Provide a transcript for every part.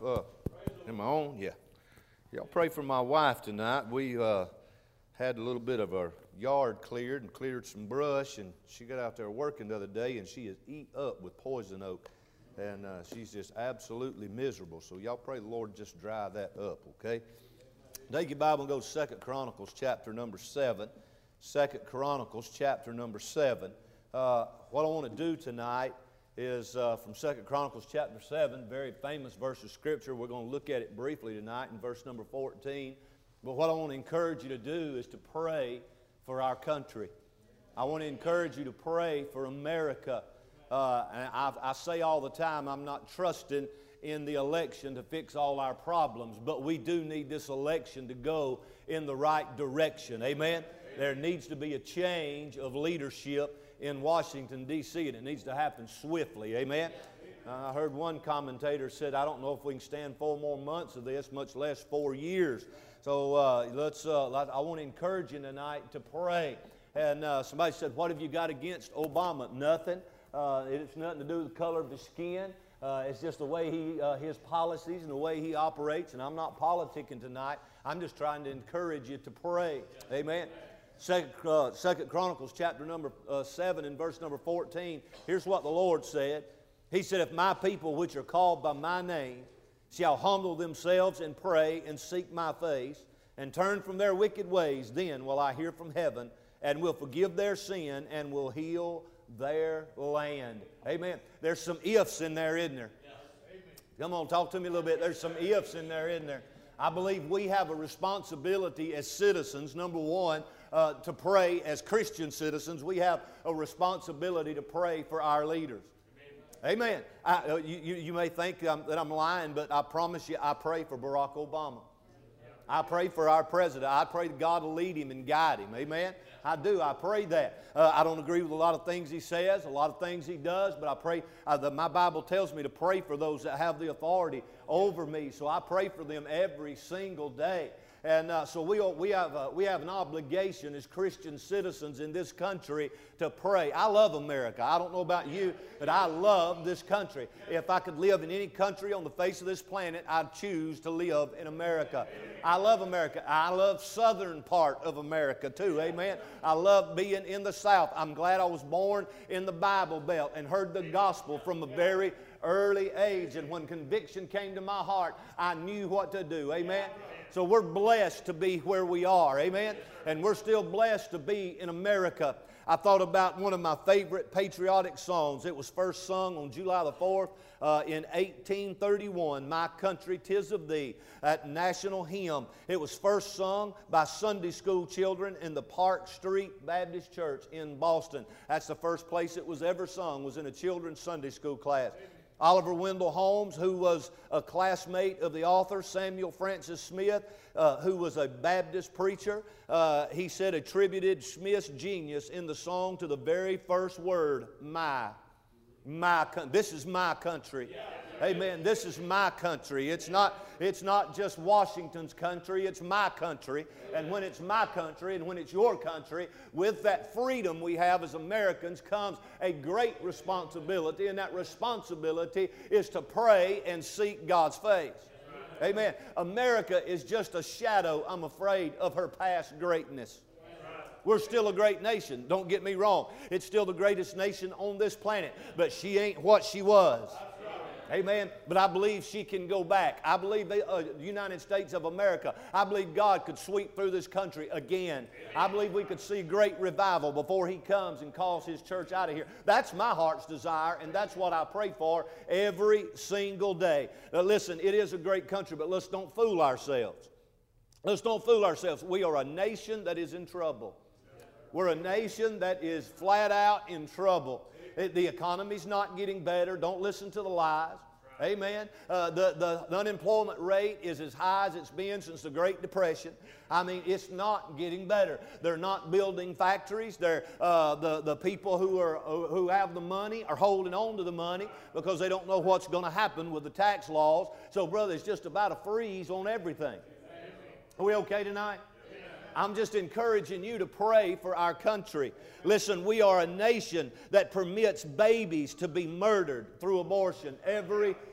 Am I on? Yeah. Y'all pray for my wife tonight. We had a little bit of our yard cleared and cleared some brush, and she got out there working the other day, and she is eat up with poison oak, and she's just absolutely miserable. So y'all pray the Lord just dry that up, okay? Take your Bible and go to 2 Chronicles chapter number 7. 2 Chronicles chapter number 7. What I want to do tonight is from 2 Chronicles chapter 7, very famous verse of Scripture. We're going to look at it briefly tonight in verse number 14. But what I want to encourage you to do is to pray for our country. I want to encourage you to pray for America. And I say all the time, I'm not trusting in the election to fix all our problems, but we do need this election to go in the right direction. Amen? There needs to be a change of leadership in Washington, D.C., and it needs to happen swiftly. Amen? I heard one commentator said, I don't know if we can stand 4 more months of this, much less 4 years. So I want to encourage you tonight to pray. And somebody said, what have you got against Obama? Nothing. It's nothing to do with the color of his skin. It's just the way his policies and the way he operates. And I'm not politicking tonight. I'm just trying to encourage you to pray. Amen. Second Chronicles chapter number 7 and verse number 14. Here's what the Lord said. He said, if my people which are called by my name shall humble themselves and pray and seek my face and turn from their wicked ways, then will I hear from heaven and will forgive their sin and will heal their land. Amen. There's some ifs in there, isn't there? Come on, talk to me a little bit. There's some ifs in there, isn't there? I believe we have a responsibility as citizens, number one, to pray as Christian citizens. We have a responsibility to pray for our leaders. Amen. You may think that I'm lying, but I promise you I pray for Barack Obama. I pray for our president. I pray that God will lead him and guide him. Amen. I do. I pray that. I don't agree with a lot of things he says, a lot of things he does, but I pray that my Bible tells me to pray for those that have the authority over me. So I pray for them every single day. And so we have an obligation as Christian citizens in this country to pray. I love America. I don't know about you, but I love this country. If I could live in any country on the face of this planet, I'd choose to live in America. I love America. I love southern part of America too. Amen. I love being in the South. I'm glad I was born in the Bible Belt and heard the gospel from a very early age. And when conviction came to my heart, I knew what to do. Amen. So we're blessed to be where we are, amen? And we're still blessed to be in America. I thought about one of my favorite patriotic songs. It was first sung on July the 4th in 1831, My Country, 'Tis of Thee, that national hymn. It was first sung by Sunday school children in the Park Street Baptist Church in Boston. That's the first place it was ever sung, was in a children's Sunday school class. Oliver Wendell Holmes, who was a classmate of the author Samuel Francis Smith, who was a Baptist preacher, he said attributed Smith's genius in the song to the very first word, my. This is my country. Amen. This is my country. It's not just Washington's country. It's my country. And when it's my country and when it's your country, with that freedom we have as Americans comes a great responsibility. And that responsibility is to pray and seek God's face. Amen. America is just a shadow, I'm afraid, of her past greatness. We're still a great nation. Don't get me wrong. It's still the greatest nation on this planet. But she ain't what she was. Amen. But I believe she can go back. I believe the United States of America, I believe God could sweep through this country again. I believe we could see great revival before He comes and calls His church out of here. That's my heart's desire, and that's what I pray for every single day. Now listen, it is a great country, but let's don't fool ourselves. Let's don't fool ourselves. We are a nation that is in trouble. We're a nation that is flat out in trouble. The economy's not getting better. Don't listen to the lies. Amen. The unemployment rate is as high as it's been since the Great Depression. I mean, it's not getting better. They're not building factories. The people who have the money are holding on to the money because they don't know what's going to happen with the tax laws. So, brother, it's just about a freeze on everything. Are we okay tonight? I'm just encouraging you to pray for our country. Listen, we are a nation that permits babies to be murdered through abortion every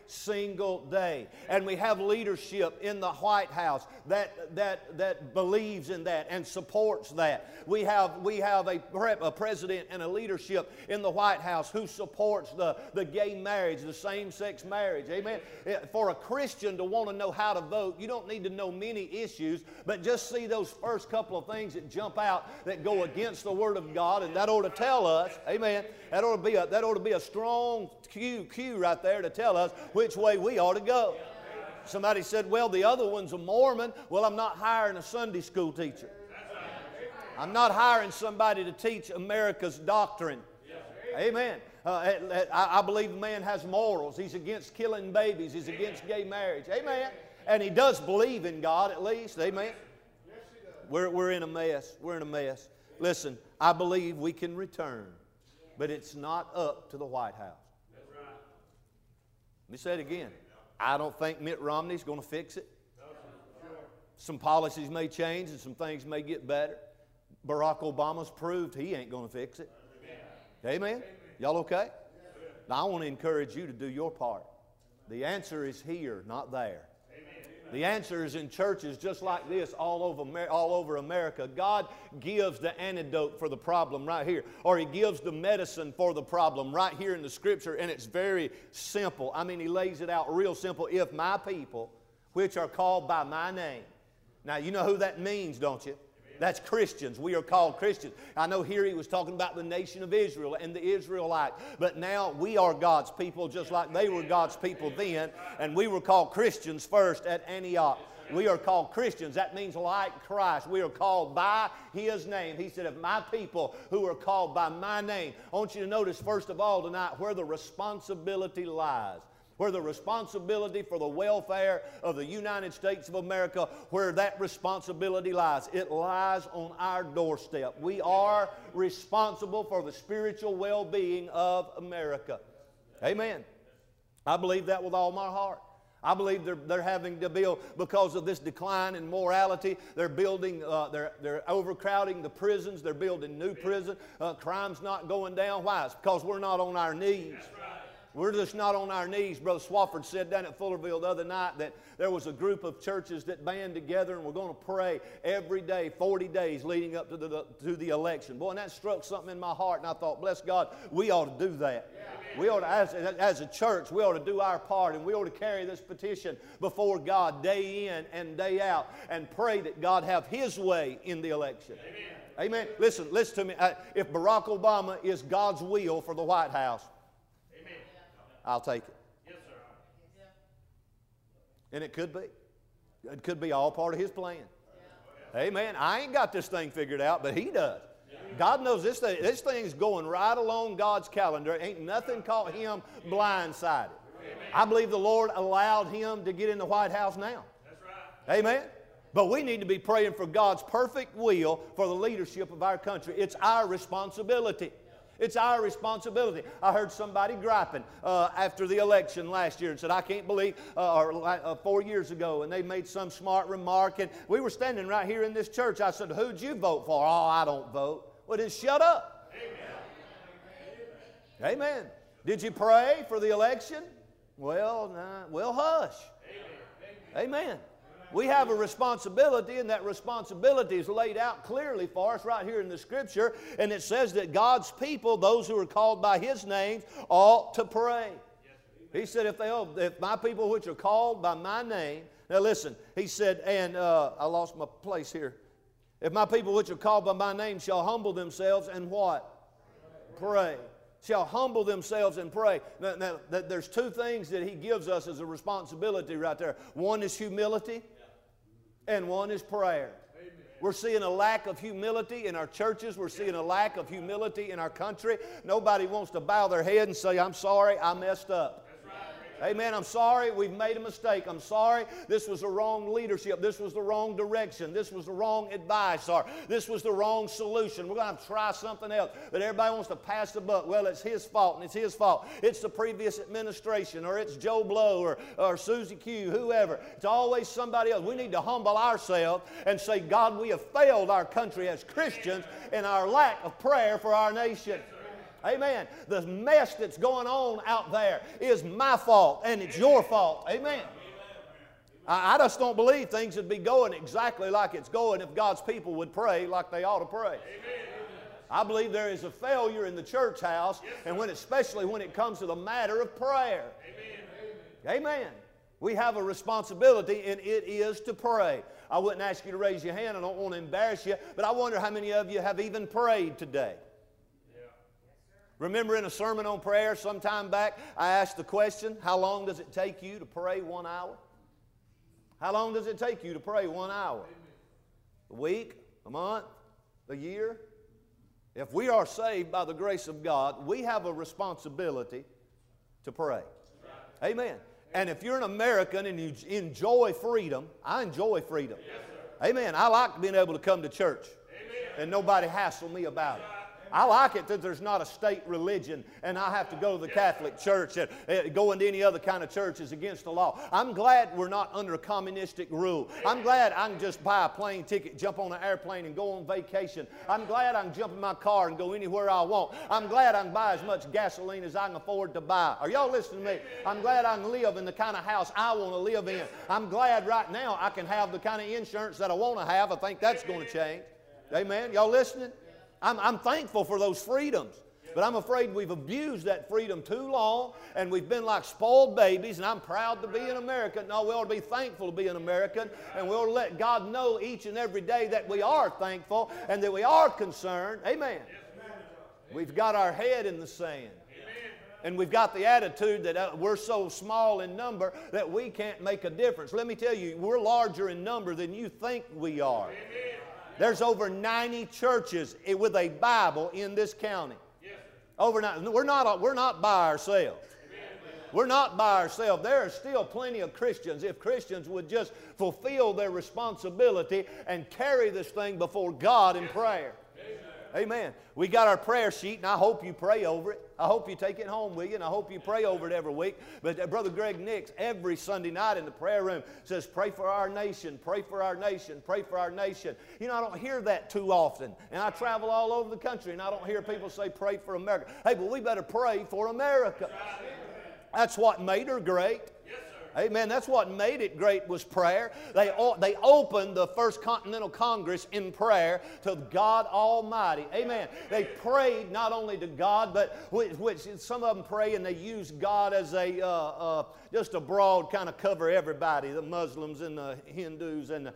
single day. And we have leadership in the White House that believes in that and supports that. We have a president and a leadership in the White House who supports the gay marriage, the same-sex marriage. Amen. For a Christian to want to know how to vote, you don't need to know many issues, but just see those first couple of things that jump out that go against the Word of God, and that ought to tell us, amen, that ought to be a strong cue right there to tell us which way we ought to go. Somebody said, well, the other one's a Mormon. Well, I'm not hiring a Sunday school teacher. I'm not hiring somebody to teach America's doctrine. Amen. I believe man has morals. He's against killing babies. He's against gay marriage. Amen. And he does believe in God at least. Amen. We're in a mess. We're in a mess. Listen, I believe we can return, but it's not up to the White House. Let me say it again. I don't think Mitt Romney's going to fix it. Some policies may change and some things may get better. Barack Obama's proved he ain't going to fix it. Amen? Y'all okay? Now, I want to encourage you to do your part. The answer is here, not there. The answer is in churches just like this all over America. God gives the antidote for the problem right here. Or He gives the medicine for the problem right here in the Scripture. And it's very simple. I mean, He lays it out real simple. If my people, which are called by my name. Now, you know who that means, don't you? That's Christians. We are called Christians. I know here he was talking about the nation of Israel and the Israelites. But now we are God's people just like they were God's people then. And we were called Christians first at Antioch. We are called Christians. That means like Christ. We are called by His name. He said, if my people who are called by my name. I want you to notice first of all tonight where the responsibility lies. Where the responsibility for the welfare of the United States of America, where that responsibility lies. It lies on our doorstep. We are responsible for the spiritual well-being of America. Amen. I believe that with all my heart. I believe they're having to build, because of this decline in morality, they're building, they're overcrowding the prisons, they're building new prisons. Crime's not going down. Why? It's because we're not on our knees. We're just not on our knees. Brother Swafford said down at Fullerville the other night that there was a group of churches that band together and we're going to pray every day, 40 days leading up to the election. Boy, and that struck something in my heart, and I thought, bless God, we ought to do that. We ought to, as a church, we ought to do our part, and we ought to carry this petition before God day in and day out and pray that God have His way in the election. Amen. Listen to me. If Barack Obama is God's will for the White House, I'll take it. Yes, sir. And it could be. It could be all part of His plan. Yeah. Amen. I ain't got this thing figured out, but He does. Yeah. God knows this thing. This thing's going right along God's calendar. Ain't nothing caught Him blindsided. Amen. I believe the Lord allowed him to get in the White House now. That's right. Amen. But we need to be praying for God's perfect will for the leadership of our country. It's our responsibility. It's our responsibility. I heard somebody griping after the election last year and said, I can't believe, 4 years ago, and they made some smart remark, and we were standing right here in this church. I said, who'd you vote for? Oh, I don't vote. Well, then shut up. Amen. Amen. Did you pray for the election? Well, nah. Well, hush. Amen. We have a responsibility, and that responsibility is laid out clearly for us right here in the Scripture. And it says that God's people, those who are called by His name, ought to pray. He said, if my people which are called by my name. Now listen, He said, and I lost my place here. If my people which are called by my name shall humble themselves and what? Pray. Shall humble themselves and pray. Now, there's two things that He gives us as a responsibility right there. One is humility. And one is prayer. Amen. We're seeing a lack of humility in our churches. We're seeing a lack of humility in our country. Nobody wants to bow their head and say, I'm sorry, I messed up. Amen. I'm sorry, we've made a mistake. I'm sorry, this was the wrong leadership. This was the wrong direction. This was the wrong advice. Or this was the wrong solution. We're going to have to try something else. But everybody wants to pass the buck. Well, it's his fault, and it's his fault. It's the previous administration, or it's Joe Blow, or Susie Q, whoever. It's always somebody else. We need to humble ourselves and say, God, we have failed our country as Christians in our lack of prayer for our nation. Amen. The mess that's going on out there is my fault and it's your fault. Amen. I just don't believe things would be going exactly like it's going if God's people would pray like they ought to pray. I believe there is a failure in the church house, and especially when it comes to the matter of prayer. Amen. We have a responsibility, and it is to pray. I wouldn't ask you to raise your hand. I don't want to embarrass you, but I wonder how many of you have even prayed today. Remember in a sermon on prayer some time back, I asked the question, how long does it take you to pray 1 hour? How long does it take you to pray 1 hour? A week? A month? A year? If we are saved by the grace of God, we have a responsibility to pray. Amen. And if you're an American and you enjoy freedom, I enjoy freedom. Amen. I like being able to come to church and nobody hassle me about it. I like it that there's not a state religion and I have to go to the Catholic Church and go into any other kind of church is against the law. I'm glad we're not under a communistic rule. I'm glad I can just buy a plane ticket, jump on an airplane and go on vacation. I'm glad I can jump in my car and go anywhere I want. I'm glad I can buy as much gasoline as I can afford to buy. Are y'all listening to me? I'm glad I can live in the kind of house I want to live in. I'm glad right now I can have the kind of insurance that I want to have. I think that's going to change. Amen. Y'all listening? I'm thankful for those freedoms, but I'm afraid we've abused that freedom too long, and we've been like spoiled babies, and I'm proud to be an American. No, we ought to be thankful to be an American, and we ought to let God know each and every day that we are thankful and that we are concerned. Amen. We've got our head in the sand. And we've got the attitude that we're so small in number that we can't make a difference. Let me tell you, we're larger in number than you think we are. There's over 90 churches with a Bible in this county. Over 90. We're not by ourselves. We're not by ourselves. There are still plenty of Christians. If Christians would just fulfill their responsibility and carry this thing before God in prayer. Amen. We got our prayer sheet, and I hope you pray over it. I hope you take it home with you, and I hope you pray over it every week. But Brother Greg Nix, every Sunday night in the prayer room, says, pray for our nation, pray for our nation, pray for our nation. You know, I don't hear that too often. And I travel all over the country, and I don't hear people say, pray for America. Hey, but we better pray for America. That's what made her great. Amen. That's what made it great was prayer. They opened the First Continental Congress in prayer to God Almighty. Amen. They prayed not only to God, but which some of them pray and they use God as just a broad kind of cover everybody, the Muslims and the Hindus and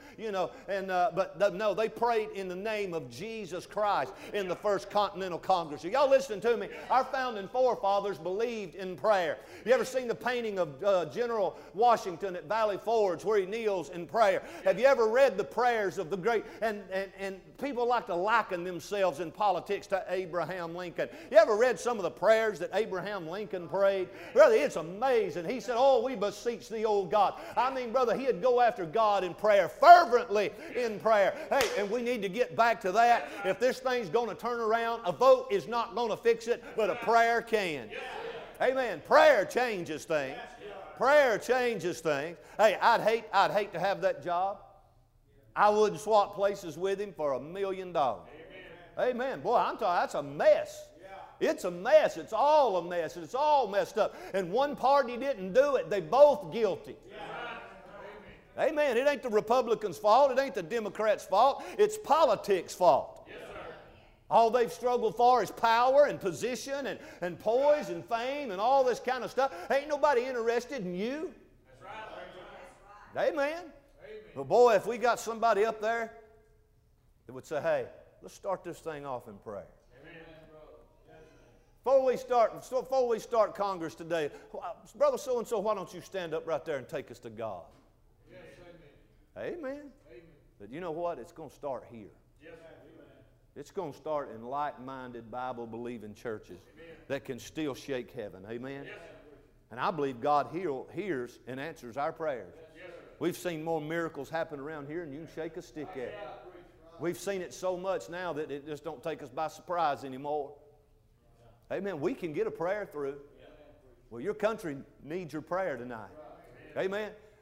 no, they prayed in the name of Jesus Christ in the First Continental Congress. Are y'all listening to me? Our founding forefathers believed in prayer. You ever seen the painting of General Washington at Valley Forge where he kneels in prayer? Have you ever read the prayers of the great, and people like to liken themselves in politics to Abraham Lincoln. You ever read some of the prayers that Abraham Lincoln prayed? Brother, it's amazing. He said, oh, we beseech thee, O God. I mean, brother, he'd go after God in prayer, fervently in prayer. Hey, and we need to get back to that. If this thing's going to turn around, a vote is not going to fix it, but a prayer can. Amen. Prayer changes things. Prayer changes things. Hey, I'd hate to have that job. I wouldn't swap places with him for $1 million. Amen. Boy, I'm telling you, that's a mess. It's a mess. It's all a mess. It's all messed up. And one party didn't do it. They both guilty. Amen. It ain't the Republicans' fault. It ain't the Democrats' fault. It's politics' fault. All they've struggled for is power and position and poise and fame and all this kind of stuff. Ain't nobody interested in you. Amen. But boy, if we got somebody up there that would say, hey, let's start this thing off in prayer. Before we start Congress today, Brother so-and-so, why don't you stand up right there and take us to God? Yes, amen. Amen. But you know what? It's going to start here. Yes. It's going to start in like-minded, Bible-believing churches that can still shake heaven. Amen. Yes. And I believe God hears and answers our prayers. Yes. We've seen more miracles happen around here than you can shake a stick at. We've seen it so much now that it just don't take us by surprise anymore. Amen. We can get a prayer through. Well, your country needs your prayer tonight. Amen.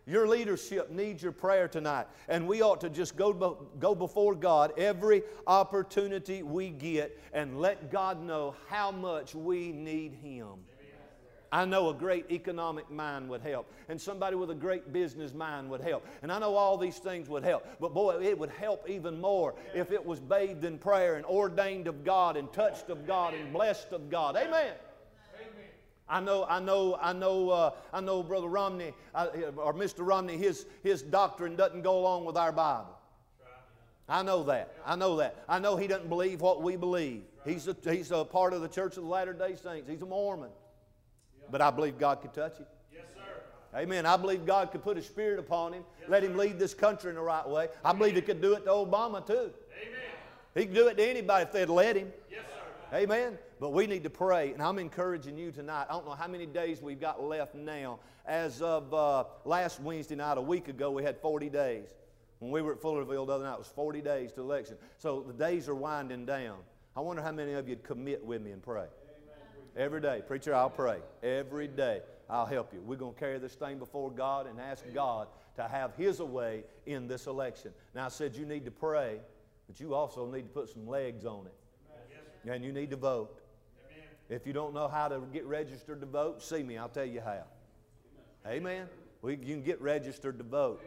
Your leadership needs your prayer tonight. And we ought to just go before God every opportunity we get and let God know how much we need Him. I know a great economic mind would help. And somebody with a great business mind would help. And I know all these things would help. But boy, it would help even more if it was bathed in prayer and ordained of God and touched of God and blessed of God. Amen. I know, Brother Romney, or Mr. Romney, his doctrine doesn't go along with our Bible. I know that. I know he doesn't believe what we believe. He's a part of the Church of the Latter-day Saints. He's a Mormon. But I believe God could touch him. Yes, sir. Amen. I believe God could put His Spirit upon him, let him lead this country in the right way. I believe He could do it to Obama too. Amen. He could do it to anybody if they'd let Him. Yes, sir. Amen. But we need to pray, and I'm encouraging you tonight. I don't know how many days we've got left now. As of last Wednesday night, a week ago, we had 40 days. When we were at Fullerville the other night, it was 40 days to election. So the days are winding down. I wonder how many of you would commit with me and pray. Every day. Preacher, I'll pray. Every day, I'll help you. We're going to carry this thing before God and ask God to have His way in this election. Now, I said you need to pray, but you also need to put some legs on it. And you need to vote. If you don't know how to get registered to vote, see me. I'll tell you how. Amen. You can get registered to vote.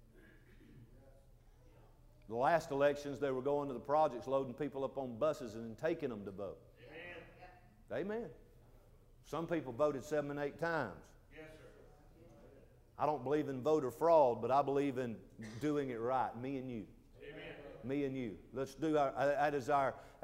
The last elections, they were going to the projects, loading people up on buses and taking them to vote. Amen. Some people voted 7 and 8 times. Yes, sir. I don't believe in voter fraud, but I believe in doing it right. Me and you. Amen. Me and you. Let's do that is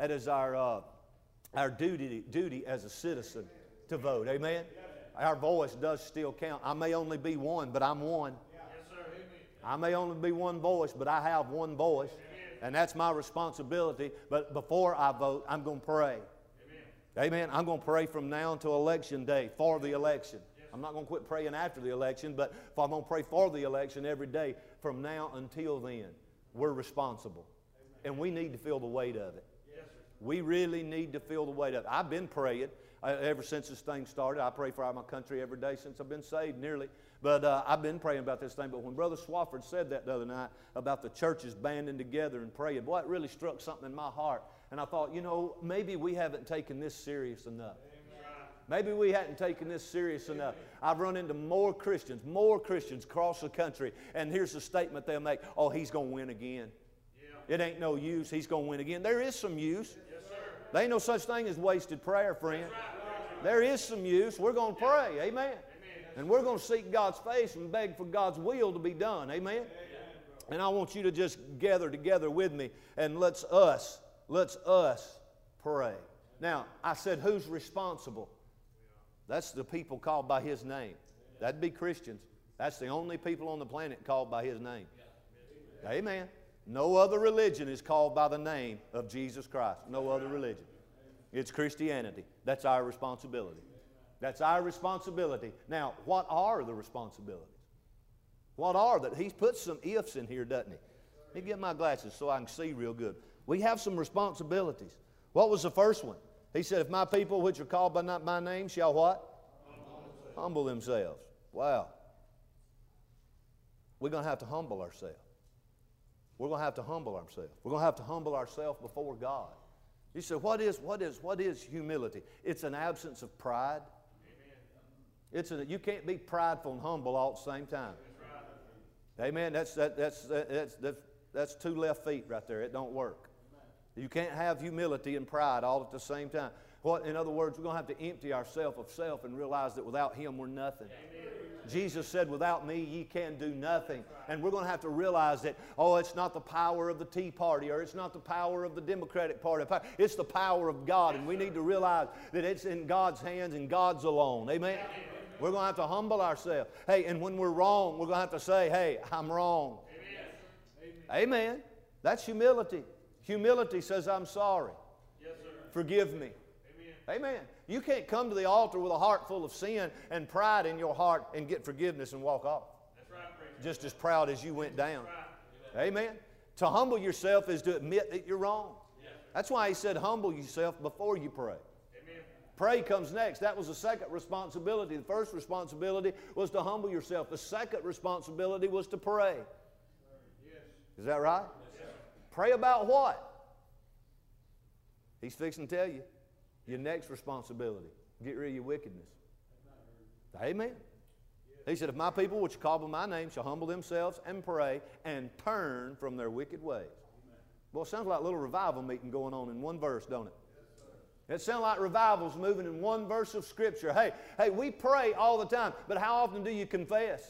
our duty as a citizen to vote. Amen. Our voice does still count. I may only be one, but I'm one. Yes, sir. I may only be one voice, but I have one voice. And that's my responsibility. But before I vote, I'm going to pray. Amen. I'm going to pray from now until election day for the election. I'm not going to quit praying after the election, but I'm going to pray for the election every day from now until then. We're responsible. And we need to feel the weight of it. We really need to feel the weight of it. I've been praying ever since this thing started. I pray for my country every day since I've been saved, nearly. But I've been praying about this thing. But when Brother Swafford said that the other night about the churches banding together and praying, boy, it really struck something in my heart. And I thought, maybe we haven't taken this serious enough. Maybe we hadn't taken this serious enough. I've run into more Christians across the country, and here's the statement they'll make: oh, he's going to win again. It ain't no use. He's going to win again. There is some use. There ain't no such thing as wasted prayer, friend. There is some use. We're going to pray. Amen. And we're going to seek God's face and beg for God's will to be done. Amen. And I want you to just gather together with me, and let's us pray. Now, I said, who's responsible? That's the people called by His name. That'd be Christians. That's the only people on the planet called by His name. Amen. No other religion is called by the name of Jesus Christ. No other religion. It's Christianity. That's our responsibility. That's our responsibility. Now, what are the responsibilities? What are that? He's put some ifs in here, doesn't he? Let me get my glasses so I can see real good. We have some responsibilities. What was the first one? He said, if my people which are called by not my name shall what? Humble themselves. Wow. We're going to have to humble ourselves. We're going to have to humble ourselves. We're going to have to humble ourselves before God. You say, what is humility? It's an absence of pride. You can't be prideful and humble all at the same time. Amen. That's 2 left feet right there. It don't work. You can't have humility and pride all at the same time. In other words, we're going to have to empty ourselves of self and realize that without Him we're nothing. Amen. Jesus said, without me ye can do nothing. And we're going to have to realize that, it's not the power of the Tea Party, or it's not the power of the Democratic Party. It's the power of God. And we need to realize that it's in God's hands and God's alone. Amen? We're going to have to humble ourselves. Hey, and when we're wrong, we're going to have to say, hey, I'm wrong. Amen. That's humility. Humility says, I'm sorry. Yes, sir. Forgive me. Amen. You can't come to the altar with a heart full of sin and pride in your heart and get forgiveness and walk off. That's right, just as proud as you went down. Right. Amen. To humble yourself is to admit that you're wrong. Yeah. That's why He said, humble yourself before you pray. Amen. Pray comes next. That was the second responsibility. The first responsibility was to humble yourself. The second responsibility was to pray. Is that right? Pray about what? He's fixing to tell you. Your next responsibility. Get rid of your wickedness. Amen. He said, if my people which are called by my name shall humble themselves and pray and turn from their wicked ways. Well, it sounds like a little revival meeting going on in one verse, don't it? It sounds like revival's moving in one verse of Scripture. Hey, we pray all the time, but how often do you confess?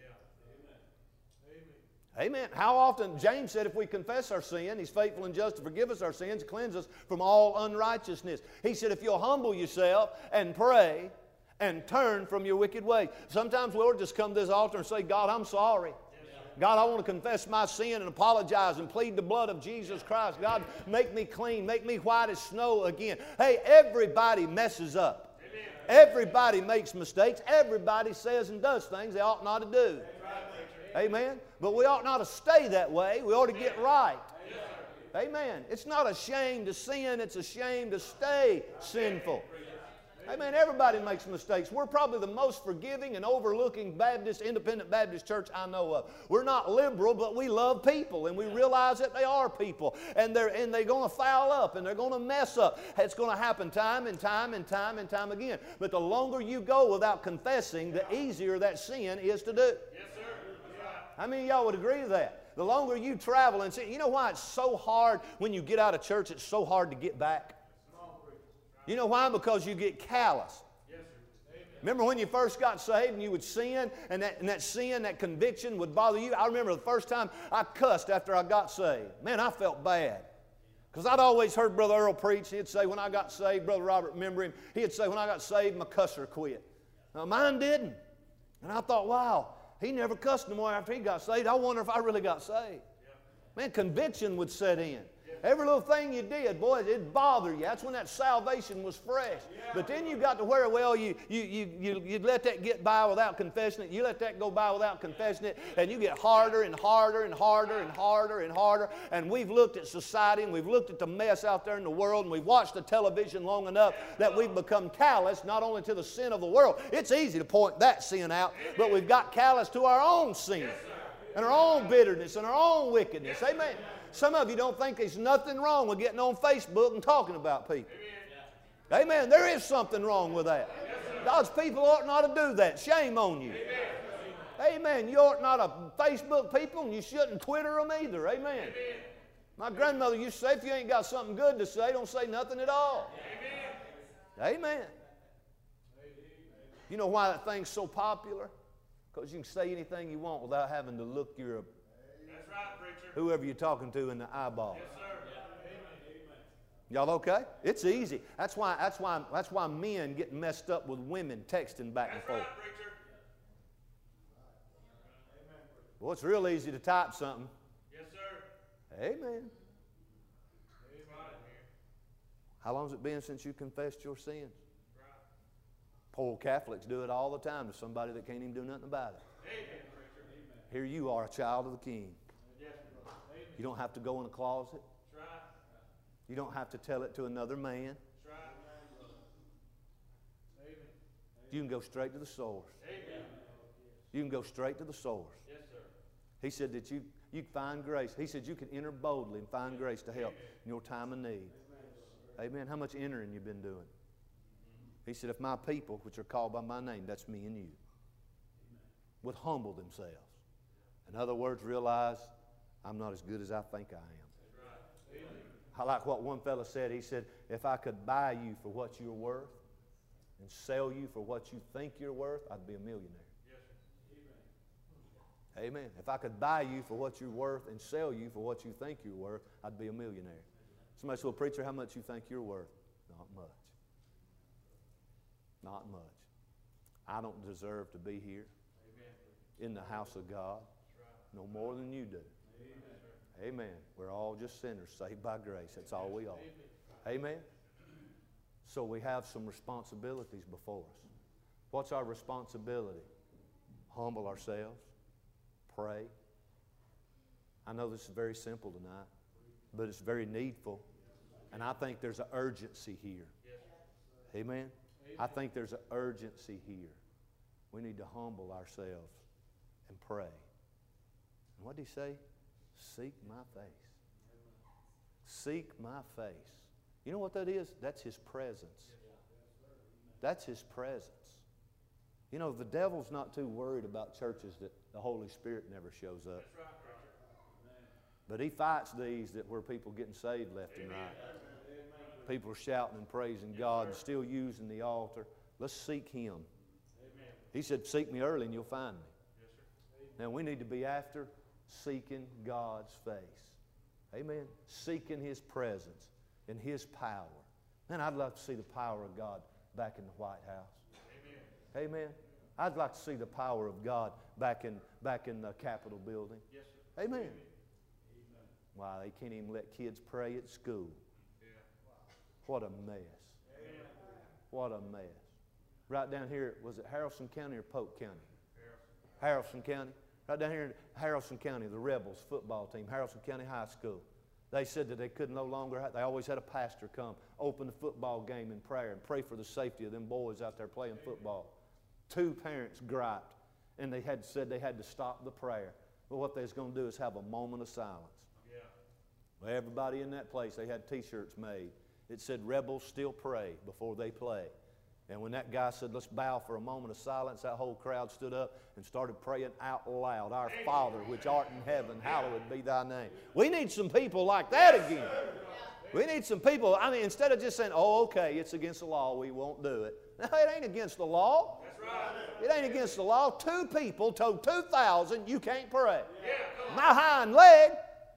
Amen. How often, James said, if we confess our sin, He's faithful and just to forgive us our sins, cleanse us from all unrighteousness. He said, if you'll humble yourself and pray and turn from your wicked ways. Sometimes we'll just come to this altar and say, God, I'm sorry. God, I want to confess my sin and apologize and plead the blood of Jesus Christ. God, make me clean. Make me white as snow again. Hey, everybody messes up. Everybody makes mistakes. Everybody says and does things they ought not to do. Amen. But we ought not to stay that way. We ought to get right. Amen. It's not a shame to sin. It's a shame to stay sinful. Amen. Everybody makes mistakes. We're probably the most forgiving and overlooking independent Baptist church I know of. We're not liberal, but we love people, and we realize that they are people, and they're going to foul up, and they're going to mess up. It's going to happen time and time and time and time again. But the longer you go without confessing, the easier that sin is to do. Yes, sir. How many of y'all would agree with that? The longer you travel and sin, you know why it's so hard when you get out of church? It's so hard to get back. You know why? Because you get callous. Yes, sir. Remember when you first got saved and you would sin, and that sin, that conviction would bother you? I remember the first time I cussed after I got saved. Man, I felt bad. Because I'd always heard Brother Earl preach. He'd say, when I got saved, Brother Robert, remember him, he'd say, when I got saved, my cusser quit. Now, mine didn't. And I thought, wow, he never cussed no more after he got saved. I wonder if I really got saved. Man, conviction would set in. Every little thing you did, boy, it'd bother you. That's when that salvation was fresh. But then you got to where, well, you'd let that get by without confessing it. You let that go by without confessing it, and you get harder and harder and harder and harder and harder. And we've looked at society, and we've looked at the mess out there in the world, and we've watched the television long enough that we've become callous not only to the sin of the world. It's easy to point that sin out, but we've got callous to our own sin and our own bitterness and our own wickedness. Amen. Some of you don't think there's nothing wrong with getting on Facebook and talking about people. Amen. There is something wrong with that. God's people ought not to do that. Shame on you. Amen. You ought not to Facebook people, and you shouldn't Twitter them either. Amen. My grandmother used to say, if you ain't got something good to say, don't say nothing at all. Amen. You know why that thing's so popular? Because you can say anything you want without having to look your whoever you're talking to in the eyeball. Yes, sir. Y'all okay? It's easy. That's why men get messed up with women texting back and forth. Well, it's real easy to type something. Yes, sir. Amen. How long has it been since you confessed your sins? Poor Catholics do it all the time to somebody that can't even do nothing about it. Here you are, a child of the King. You don't have to go in a closet. You don't have to tell it to another man. You can go straight to the source. You can go straight to the source. He said that you find grace. He said you can enter boldly and find grace to help in your time of need. Amen. How much entering you been doing? He said, if my people, which are called by my name, that's me and you, would humble themselves. In other words, realize I'm not as good as I think I am. I like what one fellow said. He said, if I could buy you for what you're worth and sell you for what you think you're worth, I'd be a millionaire. Amen. If I could buy you for what you're worth and sell you for what you think you're worth, I'd be a millionaire. Somebody said, well, preacher, how much you think you're worth? Not much. Not much. I don't deserve to be here in the house of God no more than you do. Amen. We're all just sinners saved by grace. That's all we are. Amen. So we have some responsibilities before us. What's our responsibility? Humble ourselves. Pray. I know this is very simple tonight, but it's very needful. And I think there's an urgency here. Amen? I think there's an urgency here. We need to humble ourselves and pray. And what did he say? Seek my face. Seek my face. You know what that is? That's His presence. That's His presence. You know, the devil's not too worried about churches that the Holy Spirit never shows up. But he fights these that where people getting saved left and right. People are shouting and praising God and still using the altar. Let's seek Him. He said, seek me early and you'll find me. Now we need to be after seeking God's face. Amen. Seeking His presence and His power. Man, I'd love to see the power of God back in the White House. Amen. I'd like to see the power of God back in the Capitol building. Yes, sir. Amen. Amen. Wow, they can't even let kids pray at school. Yeah. What a mess. Amen. What a mess. Right down here, was it Haralson County or Polk County? Haralson County. Right down here in Haralson County, the Rebels football team, Haralson County High School. They said that they could no longer, they always had a pastor come, open the football game in prayer and pray for the safety of them boys out there playing football. 2 parents griped, and they had said they had to stop the prayer. But what they was going to do is have a moment of silence. Yeah. Well, everybody in that place, they had T-shirts made. It said, Rebels still pray before they play. And when that guy said, let's bow for a moment of silence, that whole crowd stood up and started praying out loud. Our Father, which art in heaven, hallowed be thy name. We need some people like that again. We need some people, instead of just saying, oh, okay, it's against the law, we won't do it. No, it ain't against the law. That's right. It ain't against the law. 2 people told 2,000 you can't pray. Yeah, my hind leg.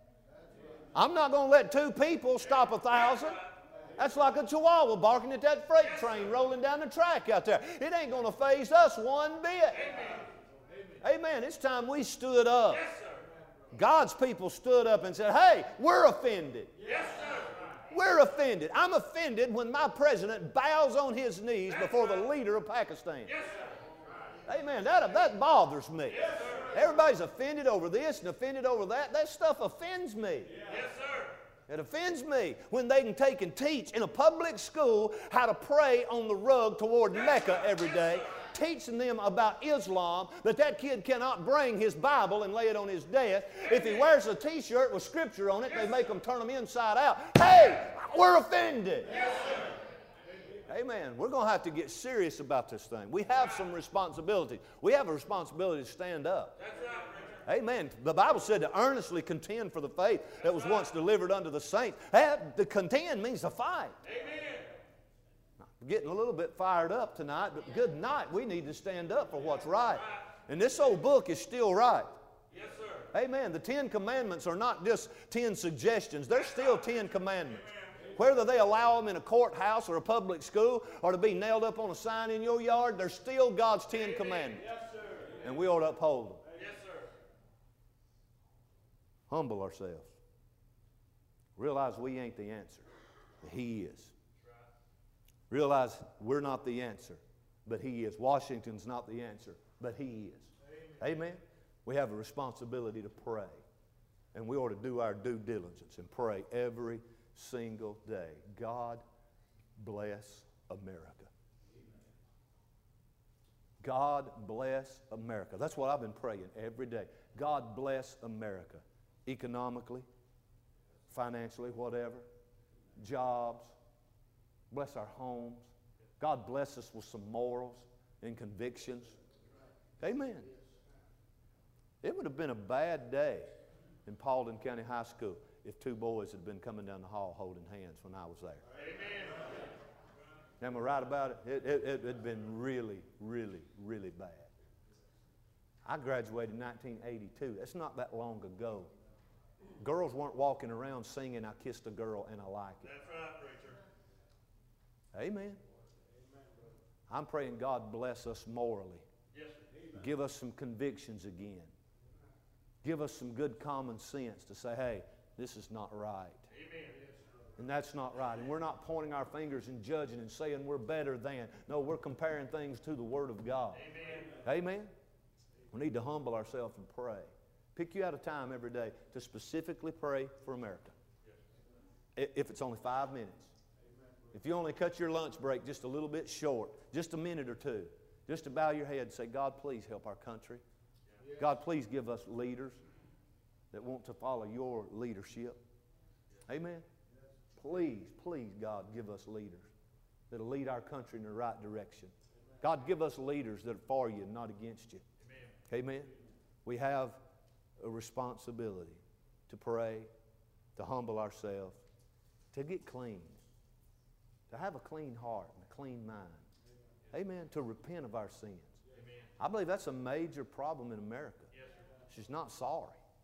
I'm not going to let 2 people stop 1,000. That's like a chihuahua barking at that freight train rolling down the track out there. It ain't going to faze us one bit. Amen. Amen. It's time we stood up. Yes, sir. God's people stood up and said, hey, we're offended. Yes, sir. We're offended. I'm offended when my president bows on his knees before the leader of Pakistan. Yes, sir. Amen. That bothers me. Yes, sir. Everybody's offended over this and offended over that. That stuff offends me. Yes, sir. It offends me when they can take and teach in a public school how to pray on the rug toward Mecca every day, teaching them about Islam, that kid cannot bring his Bible and lay it on his desk. If he wears a T-shirt with Scripture on it, they make him turn them inside out. Hey, we're offended. Amen. We're going to have to get serious about this thing. We have some responsibility. We have a responsibility to stand up. That's right. Amen. The Bible said to earnestly contend for the faith that was once delivered unto the saints. The contend means to fight. Amen. I'm getting a little bit fired up tonight, but good night. We need to stand up for what's right. And this old book is still right. Yes, sir. Amen. The 10 Commandments are not just 10 suggestions. They're still 10 Commandments. Whether they allow them in a courthouse or a public school or to be nailed up on a sign in your yard, they're still God's 10 Commandments. Yes, sir. And we ought to uphold them. Humble ourselves. Realize we ain't the answer, but He is. Realize we're not the answer, but He is. Washington's not the answer, but He is. Amen. We have a responsibility to pray, and we ought to do our due diligence and pray every single day. God bless America. God bless America. That's what I've been praying every day. God bless America. Economically, financially, whatever, jobs, bless our homes. God bless us with some morals and convictions. Amen. It would have been a bad day in Paulding County High School if 2 boys had been coming down the hall holding hands when I was there. Amen. Am I right about it? It had been really, really, really bad. I graduated in 1982. That's not that long ago. Girls weren't walking around singing, I kissed a girl and I like it. That's right, preacher. Amen. I'm praying God bless us morally. Yes, sir. Give us some convictions again. Give us some good common sense to say, hey, this is not right. Amen. And that's not right. And we're not pointing our fingers and judging and saying we're better than. No, we're comparing things to the Word of God. Amen. Amen. We need to humble ourselves and pray. Pick you out a time every day to specifically pray for America. If it's only 5 minutes. If you only cut your lunch break just a little bit short, just a minute or two, just to bow your head and say, God, please help our country. God, please give us leaders that want to follow your leadership. Amen. Please, please, God, give us leaders that will lead our country in the right direction. God, give us leaders that are for you and not against you. Amen. We have a responsibility to pray, to humble ourselves, to get clean, to have a clean heart and a clean mind. Amen. To repent of our sins. I believe that's a major problem in America. She's not sorry.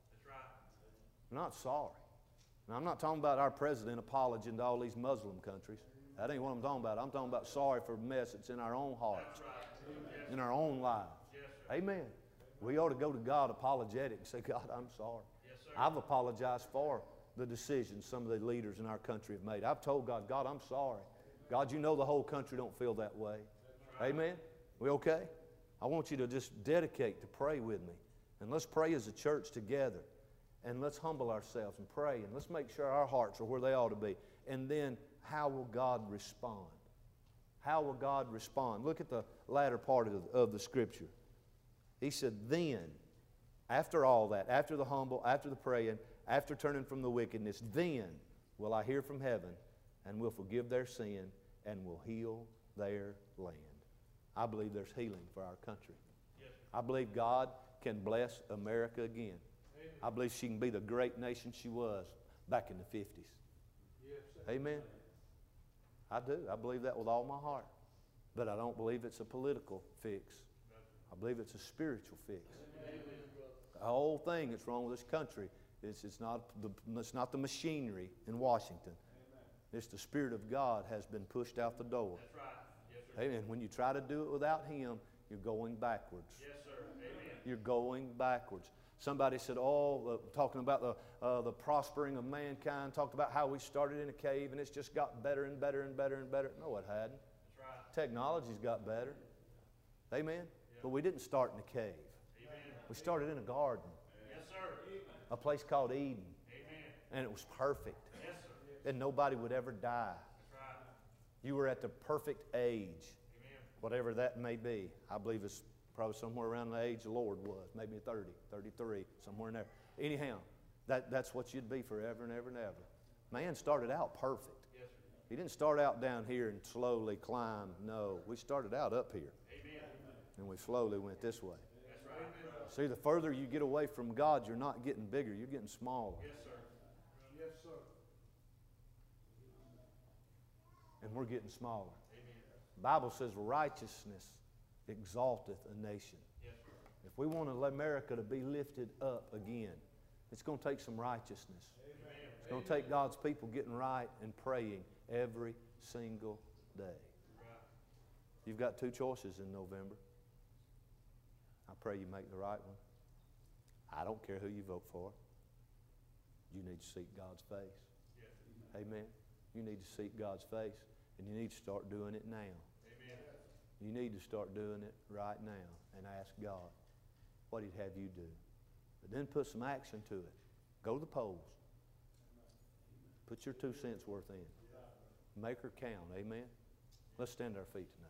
Not sorry. Now, I'm not talking about our president apologizing to all these Muslim countries. That ain't what I'm talking about. I'm talking about sorry for the mess that's in our own hearts, in our own lives. Amen. We ought to go to God apologetic and say, God, I'm sorry. I've apologized for the decisions some of the leaders in our country have made. I've told God, God, I'm sorry. God, you know the whole country don't feel that way. Amen. We okay? I want you to just dedicate to pray with me. And let's pray as a church together. And let's humble ourselves and pray. And let's make sure our hearts are where they ought to be. And then, how will God respond? How will God respond? Look at the latter part of the Scripture. He said, then, after all that, after the humble, after the praying, after turning from the wickedness, then will I hear from heaven and will forgive their sin and will heal their land. I believe there's healing for our country. I believe God can bless America again. I believe she can be the great nation she was back in the 50s. Amen. I do. I believe that with all my heart. But I don't believe it's a political fix. I believe it's a spiritual fix. The whole thing that's wrong with this country is it's not the machinery in Washington. It's the Spirit of God has been pushed out the door. That's right. Yes, sir. Amen. When you try to do it without Him, you're going backwards. Yes, sir. Amen. You're going backwards. Somebody said, talking about the prospering of mankind, talked about how we started in a cave and it's just got better and better and better and better. No, it hadn't. That's right. Technology's got better. Amen. Yeah. But we didn't start in a cave. Amen. We started in a garden. Yes, sir. A place called Eden. Amen. And it was perfect. Yes, sir. And nobody would ever die. That's right. You were at the perfect age. Amen. Whatever that may be. I believe it's probably somewhere around the age the Lord was. Maybe 30, 33, somewhere in there. Anyhow, that's what you'd be forever and ever and ever. Man started out perfect. Yes, sir. He didn't start out down here and slowly climb. No, we started out up here. Amen. And we slowly went this way. That's right. See, the further you get away from God, you're not getting bigger, you're getting smaller. Yes, sir. Yes, sir. And we're getting smaller. Amen. The Bible says righteousness exalteth a nation. Yes, sir. If we want America to be lifted up again, it's going to take some righteousness. Amen. It's going to take God's people getting right and praying every single day. Right. You've got two choices in November. I pray you make the right one. I don't care who you vote for. You need to seek God's face. Yes. Amen. You need to seek God's face, and you need to start doing it now. Amen. You need to start doing it right now and ask God what He'd have you do. But then put some action to it. Go to the polls. Put your 2 cents worth in. Make her count. Amen. Let's stand to our feet tonight.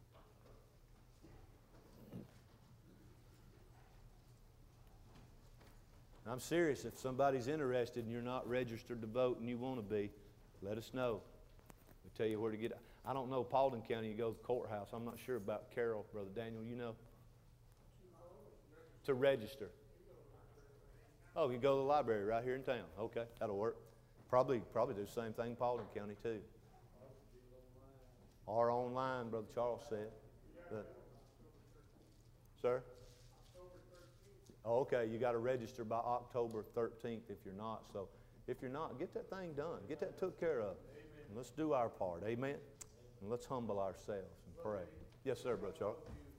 I'm serious. If somebody's interested and you're not registered to vote and you want to be, let us know. We'll tell you where to get it. I don't know Paulding County. You go to the courthouse. I'm not sure about Carroll, Brother Daniel. You know? To register. Oh, you go to the library right here in town. Okay, that'll work. Probably do the same thing in Paulding County too. Or online, Brother Charles said. But, sir? Okay, you got to register by October 13th if you're not. So if you're not, get that thing done. Get that took care of. And let's do our part. Amen? And let's humble ourselves and pray. Yes, sir, Brother Charles.